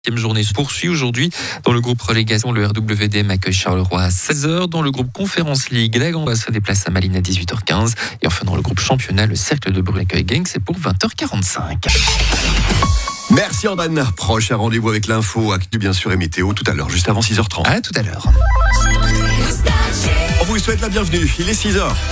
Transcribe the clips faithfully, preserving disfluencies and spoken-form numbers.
La journée se poursuit aujourd'hui. Dans le groupe relégation, le R W D M accueille Charleroi à seize heures. Dans le groupe Conference League, la Grande se déplace à Malines à dix-huit heures quinze. Et enfin, dans le groupe championnat, le Cercle de Bruges accueille Genk, c'est pour vingt heures quarante-cinq. Merci Andane. Prochain rendez-vous avec l'info, actu bien sûr et météo tout à l'heure, juste avant six heures trente. À tout à l'heure. On vous souhaite la bienvenue. Il est six heures.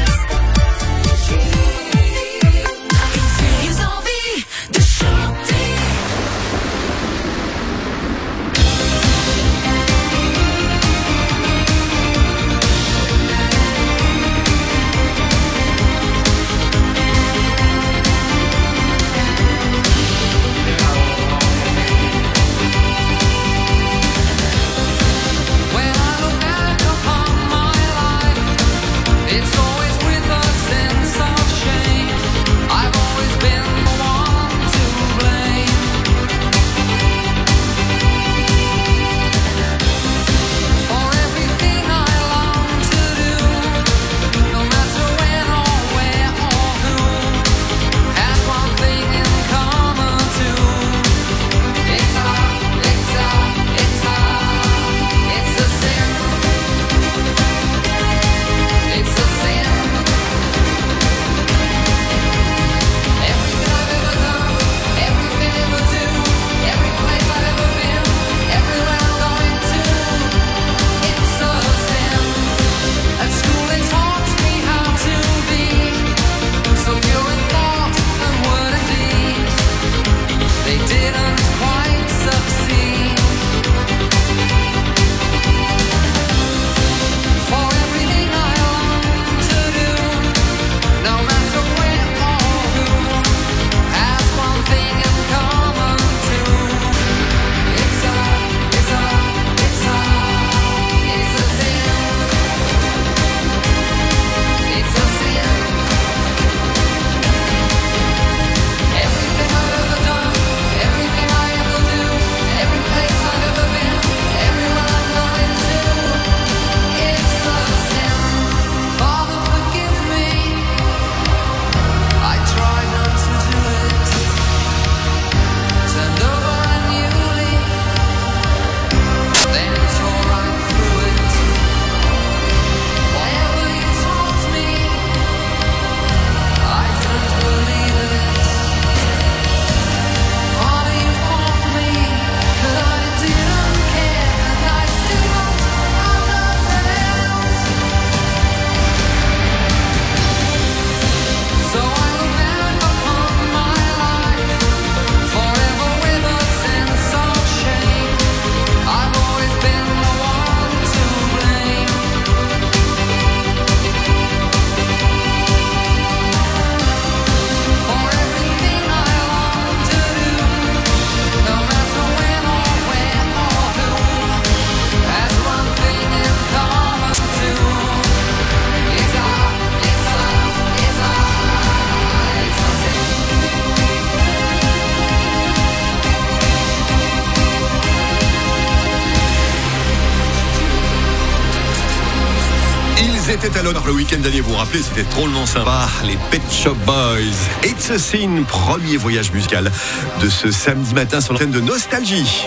C'était à l'honneur le week-end dernier, vous vous rappelez, c'était drôlement sympa, les Pet Shop Boys. It's a Sin, premier voyage musical de ce samedi matin sur l'antenne de Nostalgie.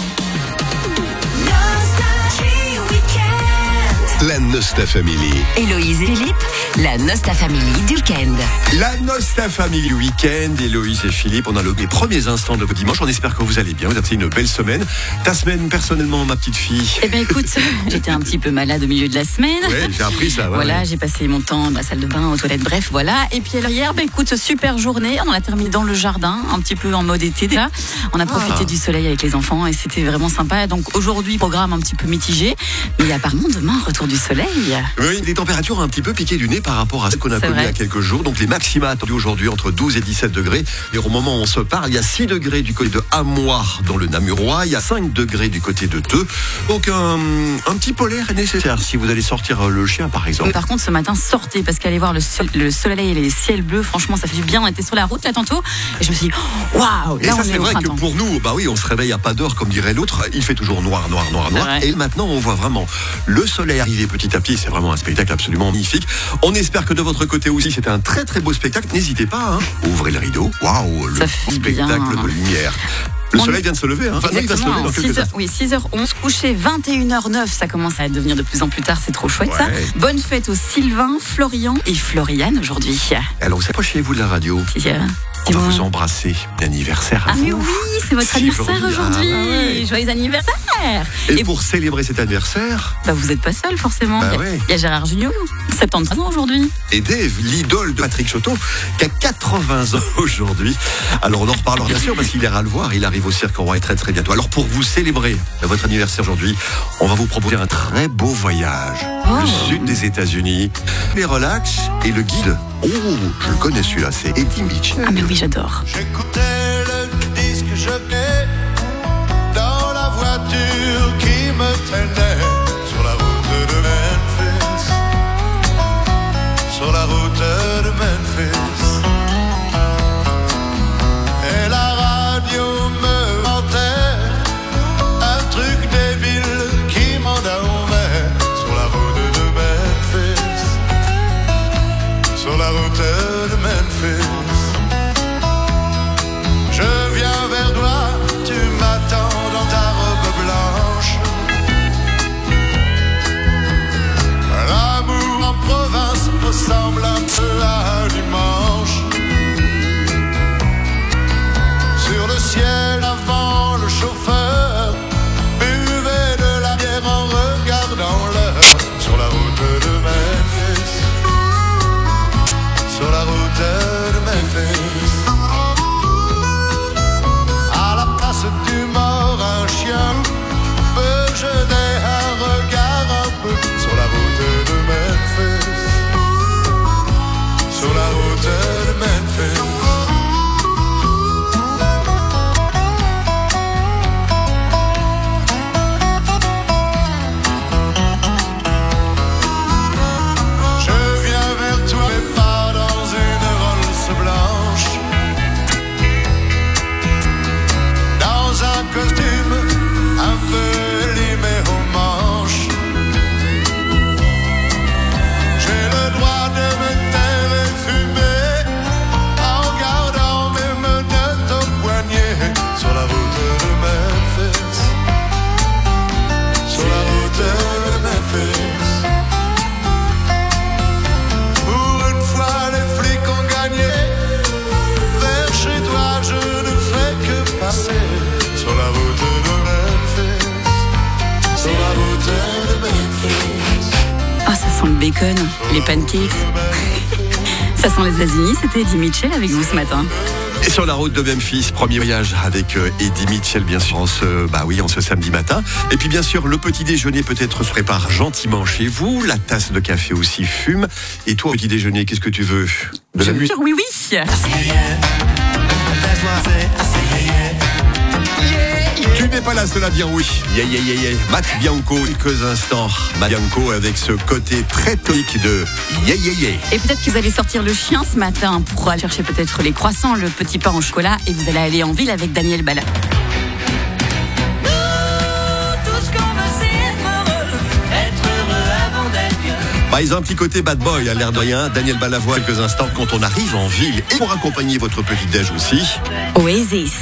La Nosta Family. Héloïse et Philippe, la Nosta Family du week-end. La Nosta Family du week-end. Héloïse et Philippe, on a le, les premiers instants de dimanche. On espère que vous allez bien. Vous avez passé une belle semaine. Ta semaine, personnellement, ma petite fille? Eh bien, écoute, j'étais un petit peu malade au milieu de la semaine. Ouais, j'ai appris ça. Ouais, voilà, ouais. J'ai passé mon temps dans la salle de bain, aux toilettes, bref, voilà. Et puis alors hier, bah, écoute, super journée. On a terminé dans le jardin, un petit peu en mode été déjà. On a profité ah. du soleil avec les enfants et c'était vraiment sympa. Donc aujourd'hui, programme un petit peu mitigé. Mais apparemment, demain, retour du soleil. Oui, des températures un petit peu piquées du nez par rapport à ce qu'on a connu il y a quelques jours. Donc les maxima attendus aujourd'hui entre douze et dix-sept degrés. Et au moment où on se parle, il y a six degrés du côté de Hamoir dans le Namurois. Il y a cinq degrés du côté de Theux. Donc un, un petit polaire est nécessaire si vous allez sortir le chien par exemple. Mais par contre ce matin sortez parce qu'aller voir le, sol, le soleil et les ciels bleus, franchement ça fait du bien. On était sur la route là tantôt et je me suis dit waouh. Et ça c'est vrai que pour nous, bah oui, on se réveille à pas d'heure comme dirait l'autre. Il fait toujours noir, noir, noir, noir. Et maintenant on voit vraiment le soleil arriver petit à petit. C'est vraiment un spectacle absolument magnifique. On espère que de votre côté aussi c'était un très très beau spectacle. N'hésitez pas, hein. Ouvrez le rideau. Waouh, le spectacle bien. de lumière. Le on... soleil vient de se lever, hein. Enfin, il va se lever dans quelques heures. Oui, six heures onze, couché vingt et une heures neuf, ça commence à devenir de plus en plus tard, c'est trop chouette ouais. ça. Bonne fête aux Sylvain, Florian et Floriane aujourd'hui. Alors vous approchez-vous de la radio. Yeah. On va vous embrasser. L'anniversaire à Ah vous. mais oui, c'est votre si anniversaire aujourd'hui. Ah, ouais. Joyeux anniversaire. Et, et pour célébrer cet anniversaire, bah vous n'êtes pas seul forcément. Bah il, y a, ouais. il y a Gérard Jugnot, soixante-treize ans aujourd'hui. Et Dave, l'idole de Patrick Choteau, qui a quatre-vingts ans aujourd'hui. Alors on en reparlera bien sûr parce qu'il ira le voir. Il arrive au Cirque Roi très très bientôt. Alors pour vous célébrer votre anniversaire aujourd'hui, on va vous proposer un très beau voyage. Oh. Le sud des États-Unis, les relax et le guide. Oh, je le connais celui-là, c'est Eddie Mitchell. Ah mais oui, j'adore. J'écoutais le disque jockey dans la voiture qui me traînait sur la route de Memphis, sur la route de Memphis. Et la radio me vantait un truc débile qui m'endormait sur la route de Memphis, sur la route de Memphis. Je viens vers toi, tu m'attends dans ta robe blanche. L'amour en province ressemble un peu à un dimanche. Sur le ciel avant le chauffeur buvait de la bière en regardant l'heure. Sur la route de Memphis, sur la route de Memphis. Du mort, un chien peut jeter un regard un peu sur la route de Memphis, sur la route de Memphis. Je viens vers toi mais pas dans une Rolls blanche, un costume un peu limé aux manches. J'ai le droit de me taire et fumer en gardant mes menottes au poignet sur la route de Memphis, sur la route de Memphis. Pour une fois les flics ont gagné, vers chez toi je ne fais que passer. Sur la route de Memphis, sur la route de Memphis. Ah, ça sent le bacon, les pancakes. Ça sent les États-Unis, c'était Eddie Mitchell avec vous ce matin. Et sur la route de Memphis, premier voyage avec euh, Eddie Mitchell, bien sûr, en ce, bah oui, en ce samedi matin. Et puis, bien sûr, le petit déjeuner peut-être se prépare gentiment chez vous. La tasse de café aussi fume. Et toi, petit déjeuner, qu'est-ce que tu veux? De la musique? Oui, oui. Tu n'es pas la seule à dire oui. Yeah, yeah, yeah, yeah. Matt Bianco, quelques instants. Matt Bianco avec ce côté très tonique de yeah, yeah, yeah. Et peut-être que vous allez sortir le chien ce matin pour aller chercher peut-être les croissants, le petit pain au chocolat et vous allez aller en ville avec Daniel Balavoine. Bah, ils ont un petit côté bad boy, à l'air de rien. Daniel Balavoine, quelques instants quand on arrive en ville. Et pour accompagner votre petit déj aussi, Oasis.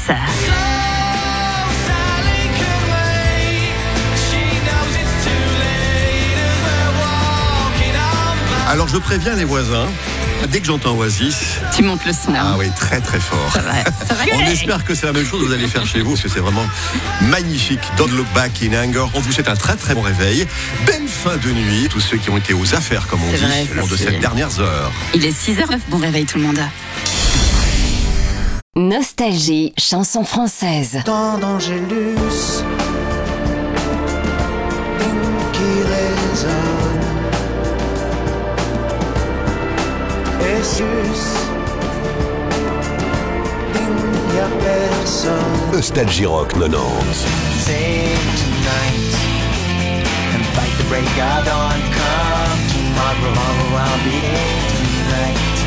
Alors je préviens les voisins, dès que j'entends Oasis, tu montes le son. Ah oui, très très fort. Ça va, ça va. On espère que c'est la même chose que vous allez faire chez vous, parce que c'est vraiment magnifique. Don't look back in anger. On vous souhaite un très très bon réveil. Belle fin de nuit, tous ceux qui ont été aux affaires, comme on c'est dit, vrai, lors de ces dernières heures. Il est six heures neuf, bon réveil tout le monde. Nostalgie, chanson française. Tant d'Angélus qui résonne. Jesus, il n'y a personne. Nostalgie Rock quatre-vingt-dix. Sing tonight and fight the break of dawn. Come tomorrow, I'll be